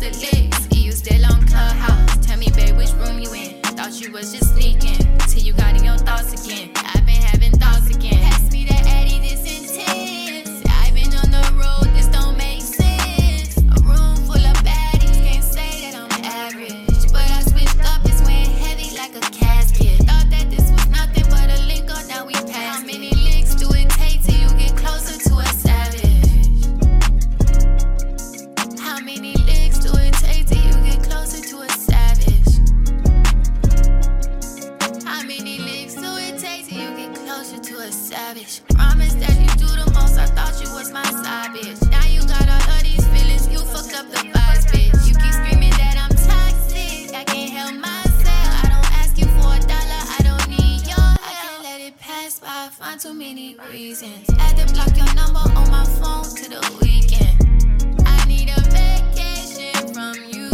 the licks. You still on Clubhouse. Tell me, babe, which room you in? Thought you was just sneaking. Till you got in your thoughts again. I've been having thoughts again. Pass me that Addy, this intense. I've been on the road, this don't make sense. A room full of baddies, can't say that I'm average. But I switched up, it's weighing heavy like a casket. Thought that this was nothing but a link up, now we passed. How many licks do it take till you get closer to a savage? How many licks do it take till you get closer to a savage? How many licks do it take till you get closer to a savage? Promise that you do the most, I thought you was my side bitch. Now you got all of these feelings, you fucked up the vibes, bitch. You keep screaming that I'm toxic, I can't help myself. I don't ask you for $1, I don't need yours. I can't let it pass by, I find too many reasons. Had to block your number on my phone to the weekend. I need a vacation from you.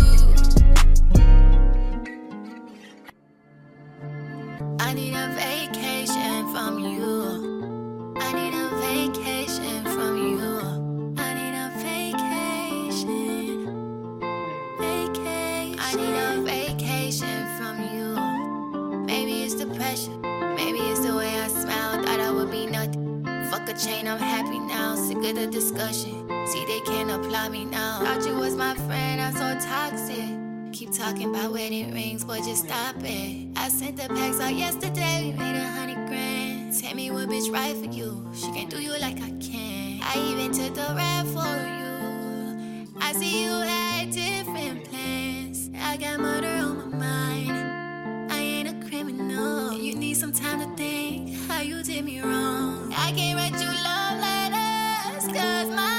I need a vacation from you. I need a vacation from you. I need a vacation. Vacation. I need a vacation from you. Maybe it's the pressure. Maybe it's the way I smile. Thought I would be nothing. Fuck a chain, I'm happy now. Sick of the discussion. See, they can't apply me now. Thought you was my friend, I'm so toxic. Keep talking about wedding rings, boy, just stop it. I sent the packs out yesterday, we made 100 grand. Tell me what bitch right for you, she can't do you like I can. I even took the rap for you. I see you had different plans. I got murder on my mind. I ain't a criminal. You need some time to think how you did me wrong. I can't write you love letters, cause my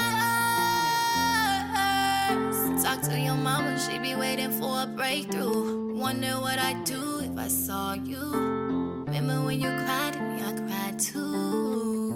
talk to your mama, she be waiting for a breakthrough. Wonder what I'd do if I saw you. Remember when you cried at me, I cried too.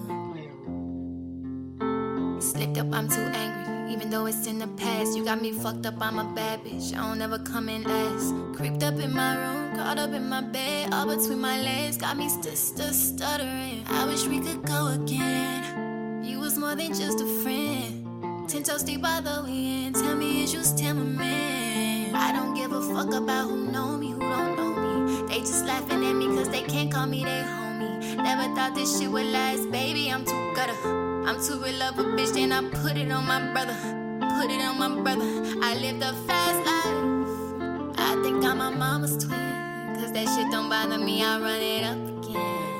Slipped up, I'm too angry, even though it's in the past. You got me fucked up, I'm a bad bitch, I don't ever come in last. Creeped up in my room, caught up in my bed, all between my legs, got me stuttering. I wish we could go again. You was more than just a friend. 10 toes deep by the end. Tell me, is you still my man? I don't give a fuck about who know me, who don't know me. They just laughing at me cause they can't call me they homie. Never thought this shit would last, baby, I'm too gutter. I'm too real of a bitch, then I put it on my brother. Put it on my brother. I lived a fast life. I think I'm my mama's twin. Cause that shit don't bother me, I run it up again.